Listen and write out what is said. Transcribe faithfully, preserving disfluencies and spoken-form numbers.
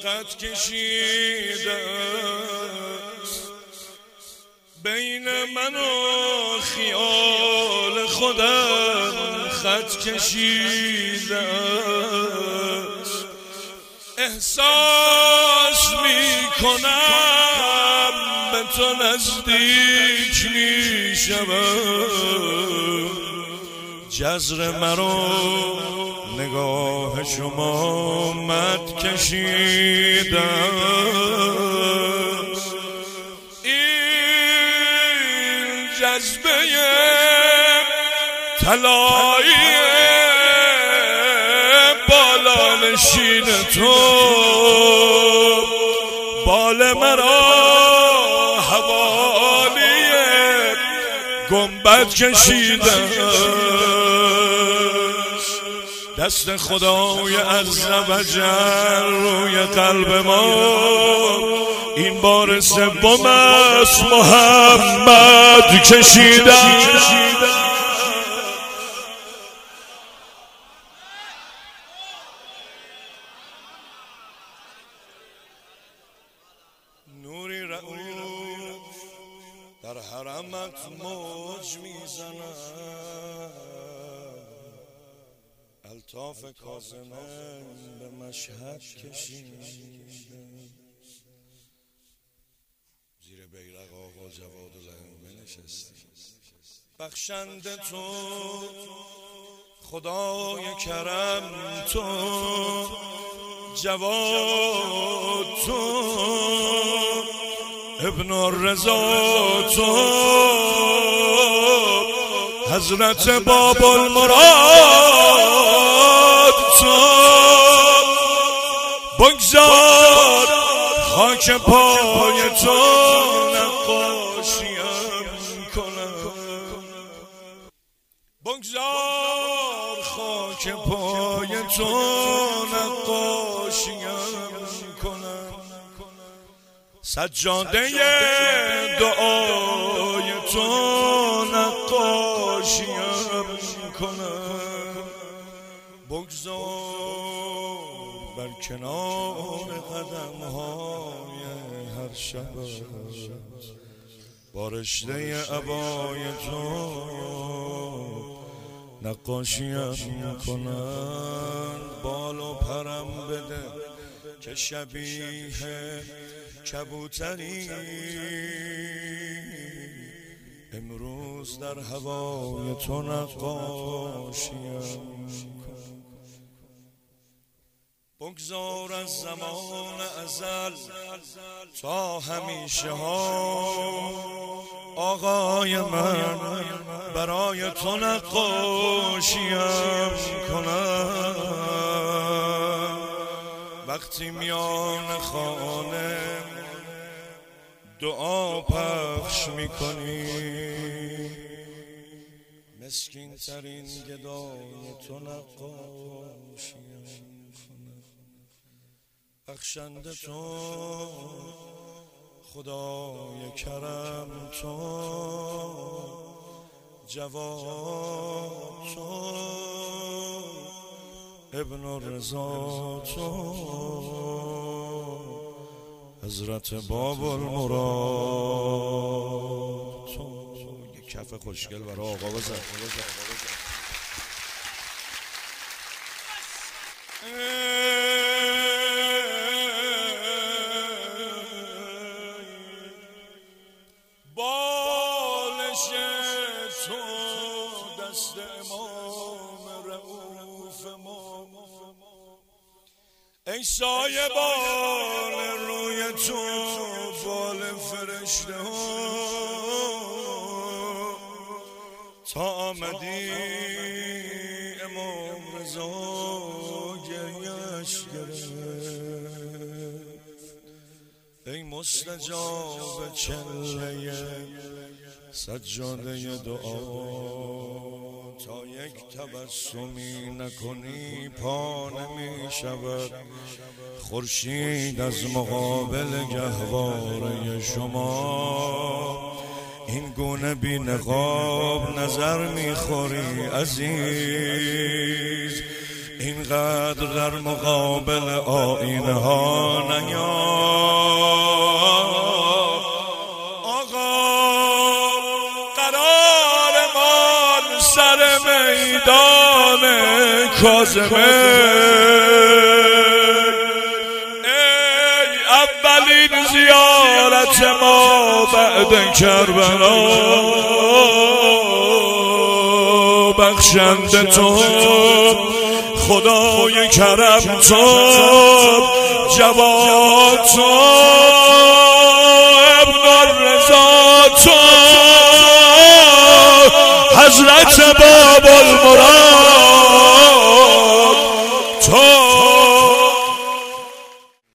خط کشیده بین من و خیال خودم خط کشیده احساس می کنم به تو نزدیک می شوم جزر مرا نگاه شما مد کشیده این جذبه طلایی بالا نشین تو بال مرا حوالی گنبد کشیده دست خدای عزوجل روی قلب ما این بار سوم است محمد کشیده نوری رعوف در حرمت موج میزند الطاف کاظمین به مشهد کشیده زیر بیرق آقا جواد الائمه نشستی بخشنده تو خدای کرم تو جواد تو ابن الرضا تو حضرت باب المراد تو بگذار خاک پای تو نقاشیم کنم بگذار خاک پای تو نقاشیم کنم سجاده دعای تو نقاشیم کنم بگذار بر کنار قدم های هر شب با رشته عبای تو نقاشیم کنم بال و پرم بده که شبیه کبوتری امروز در هوای تو نقاشیم بگذار از زمان ازل تا همیشه ها آقای من برای تو نقاشیم کنم وقتی میان خانه دعا پخش میکنی مسکین ترین گدای تو نقاشیم کنم بخشنده تو خدای کرم تو جواد تو ابن الرضا تو حضرت باب المراد تو یک کف خوشگل برای آقا بزن بالش تو دست امام رؤوف ما ای سایه بال روی تو بال فرشته ها تا آمدی امام رضا گریش گرفت ای مستجاب چله سجاده دعا تا یک تبسمی نکنی پا نمی شود خورشید از مقابل گهواره شما این گونه بی نقاب نظر میخوری عزیز اینقدر در مقابل آیینه ها نیا آقا، قرار مان سر میدان کاظمه. ای اولین زیارت ما بعد کربلا، بخشنده تو، خدای کرم تو، جواد تو.